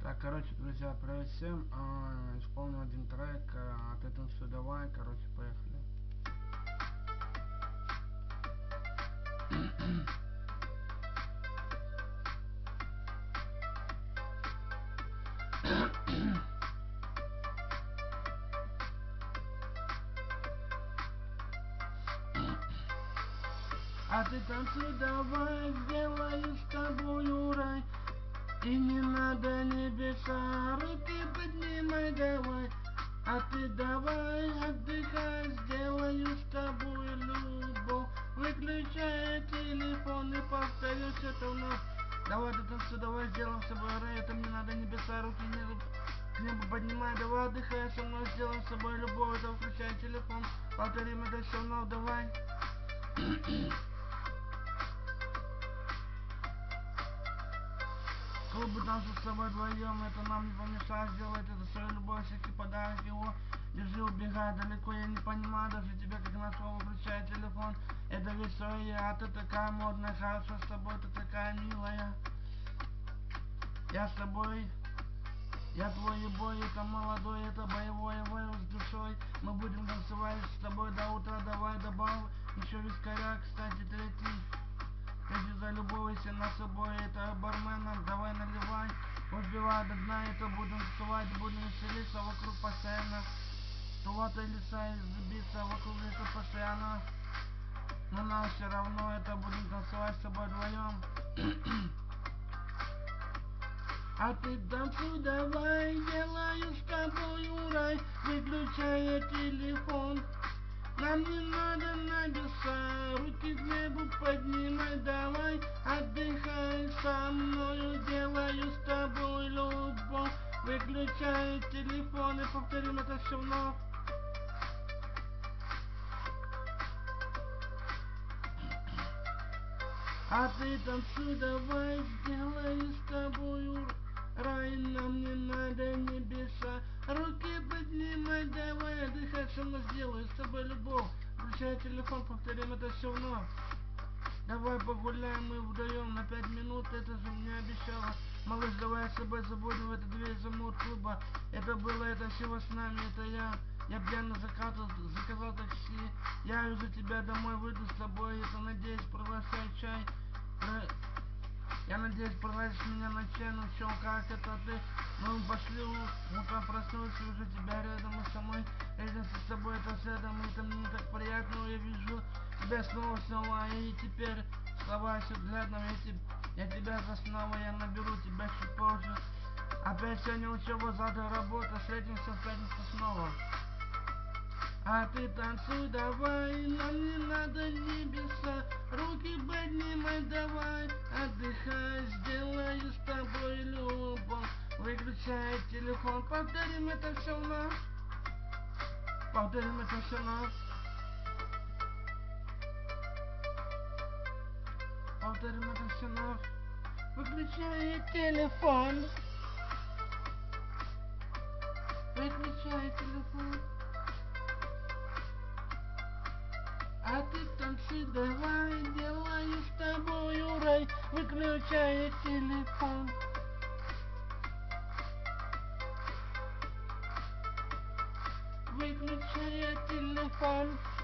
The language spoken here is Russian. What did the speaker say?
Так, короче, друзья, привет всем. Исполнил один трек от этого все давай, короче, поехали. А ты танцуй давай, сделаю с тобою рай. И не надо небеса, руки поднимай давай. А ты давай отдыхай, сделаю с тобой любовь. Выключай телефон и повторюсь это вновь. Давай ты танцуй, давай сделаем с собой рай. Это мне надо небеса, руки к небу поднимай. Давай отдыхай со мной, сделаем с собой любовь. Это выключай телефон, повторим это все вновь, давай. Клубы танцуют с собой вдвоем, это нам не помешает сделать это свою любовь, всякий подарок его. Держи, убегай далеко, я не понимаю даже тебя, как на слово включай телефон. Это ведь все я, ты такая модная, хорошо с тобой, ты такая милая. Я с тобой, я твой бой, это молодой, это боевой с душой. Мы будем танцевать с тобой до утра, давай добавь еще вискаря, кстати, третий. Если залюбуйся на собой, это бармена, давай наливай, убивай до дна, это будем танцевать, будем веселиться вокруг постоянно. Тулата леса и забиться вокруг леса постоянно. Но нам все равно это будем танцевать с тобой вдвоем. А ты танцуй давай, делаю с тобой рай, выключая телефон. Нам не надо небеса, руки к небу поднимай, давай, отдыхай со мною, делаю с тобой любовь. Выключай телефон и повторим это все вновь. А ты танцуй давай, сделаю с тобою рай, нам не надо небеса, руки поднимай, давай, отдыхай со мной, сделаю с тобой любовь. Включай телефон, повторим это все вновь. Давай погуляем мы вдвоем на 5 минут, это же мне обещала. Малыш, давай с собой забудем эту дверь замут клуба. Это было, это всего с нами, это я. Я пьяно заказал такси. Я уже тебя домой выйду с тобой, это надеюсь, приглашай чай. Я надеюсь, пригласишь меня на чай, ну чё, как это ты? Ну пошли, утром проснулся, уже тебя рядом и со мной. Рядом с тобой это рядом, это мне так приятно, я вижу тебя снова, и теперь слова все взглядом, я тебя снова, я наберу тебя чуть позже. Опять сегодня учеба, завтра работа, встретимся в пятницу снова. А ты танцуй давай, нам не надо небеса, руки поднимай давай, отдыхай, сделаю с тобой любовь. Выключай телефон, повторим это все вновь. Повторим это все вновь. Повторим это все вновь. Выключай телефон. Выключай телефон. А ты танцуй давай, делаю с тобою рай, выключай телефон. Выключай телефон.